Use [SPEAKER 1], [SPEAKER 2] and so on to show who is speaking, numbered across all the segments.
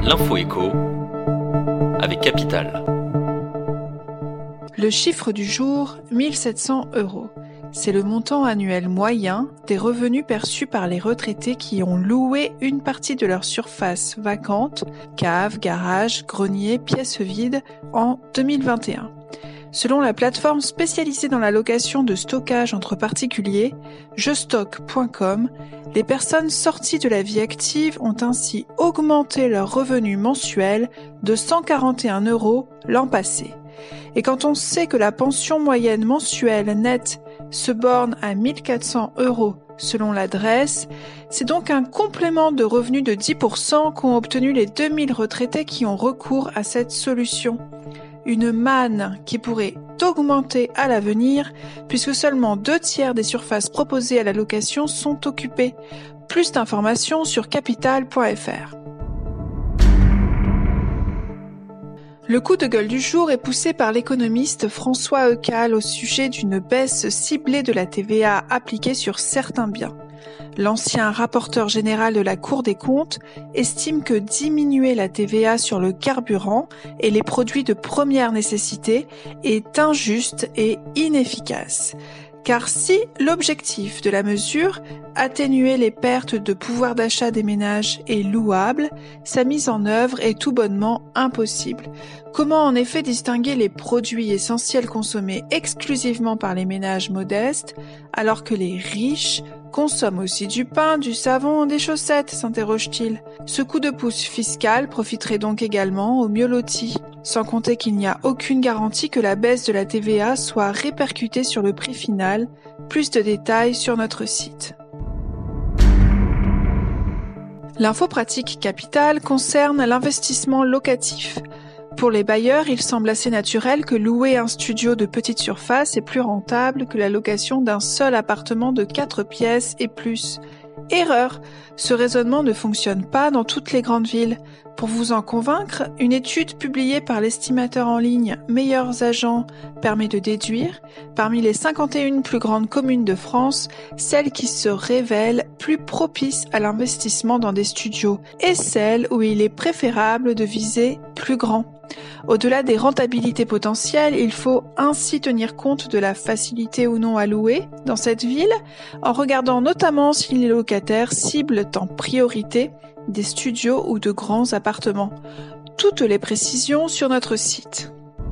[SPEAKER 1] L'info écho avec Capital.
[SPEAKER 2] Le chiffre du jour, 1 700 €. C'est le montant annuel moyen des revenus perçus par les retraités qui ont loué une partie de leur surface vacante, cave, garage, grenier, pièces vides, en 2021. Selon la plateforme spécialisée dans la location de stockage entre particuliers, jestocke.com, les personnes sorties de la vie active ont ainsi augmenté leurs revenus mensuels de 141 € l'an passé. Et quand on sait que la pension moyenne mensuelle nette se borne à 1 400 € selon l'adresse, c'est donc un complément de revenus de 10% qu'ont obtenu les 2000 retraités qui ont recours à cette solution. Une manne qui pourrait augmenter à l'avenir puisque seulement 2/3 des surfaces proposées à la location sont occupées. Plus d'informations sur capital.fr. Le coup de gueule du jour est poussé par l'économiste François Eucal au sujet d'une baisse ciblée de la TVA appliquée sur certains biens. L'ancien rapporteur général de la Cour des comptes estime que diminuer la TVA sur le carburant et les produits de première nécessité est injuste et inefficace. Car si l'objectif de la mesure, atténuer les pertes de pouvoir d'achat des ménages, est louable, sa mise en œuvre est tout bonnement impossible. Comment en effet distinguer les produits essentiels consommés exclusivement par les ménages modestes, alors que les riches consomment aussi du pain, du savon, des chaussettes, s'interroge-t-il. Ce coup de pouce fiscal profiterait donc également aux mieux lotis. Sans compter qu'il n'y a aucune garantie que la baisse de la TVA soit répercutée sur le prix final. Plus de détails sur notre site. L'info pratique Capital concerne l'investissement locatif. Pour les bailleurs, il semble assez naturel que louer un studio de petite surface est plus rentable que la location d'un seul appartement de 4 pièces et plus. Erreur! Ce raisonnement ne fonctionne pas dans toutes les grandes villes. Pour vous en convaincre, une étude publiée par l'estimateur en ligne Meilleurs Agents permet de déduire, parmi les 51 plus grandes communes de France, celles qui se révèlent plus propices à l'investissement dans des studios et celles où il est préférable de viser plus grand. Au-delà des rentabilités potentielles, il faut ainsi tenir compte de la facilité ou non à louer dans cette ville, en regardant notamment si les locataires ciblent en priorité des studios ou de grands appartements. Toutes les précisions sur notre site.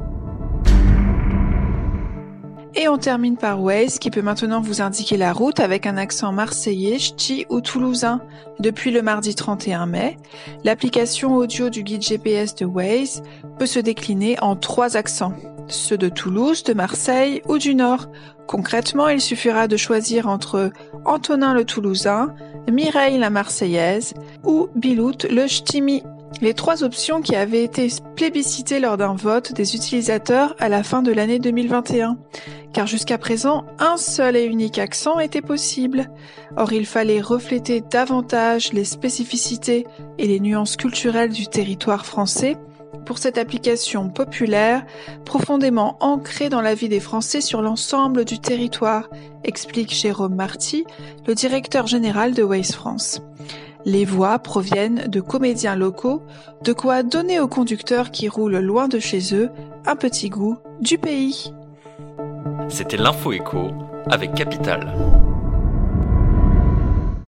[SPEAKER 2] Et on termine par Waze qui peut maintenant vous indiquer la route avec un accent marseillais, ch'ti ou toulousain. Depuis le mardi 31 mai, l'application audio du guide GPS de Waze peut se décliner en 3 accents, ceux de Toulouse, de Marseille ou du Nord. Concrètement, il suffira de choisir entre Antonin le Toulousain, Mireille la Marseillaise ou Bilout le Ch'timi. Les 3 options qui avaient été plébiscitées lors d'un vote des utilisateurs à la fin de l'année 2021. Car jusqu'à présent, un seul et unique accent était possible. Or, il fallait refléter davantage les spécificités et les nuances culturelles du territoire français pour cette application populaire, profondément ancrée dans la vie des Français sur l'ensemble du territoire, explique Jérôme Marty, le directeur général de Waze France. Les voix proviennent de comédiens locaux, de quoi donner aux conducteurs qui roulent loin de chez eux un petit goût du pays.
[SPEAKER 1] C'était l'info écho avec Capital.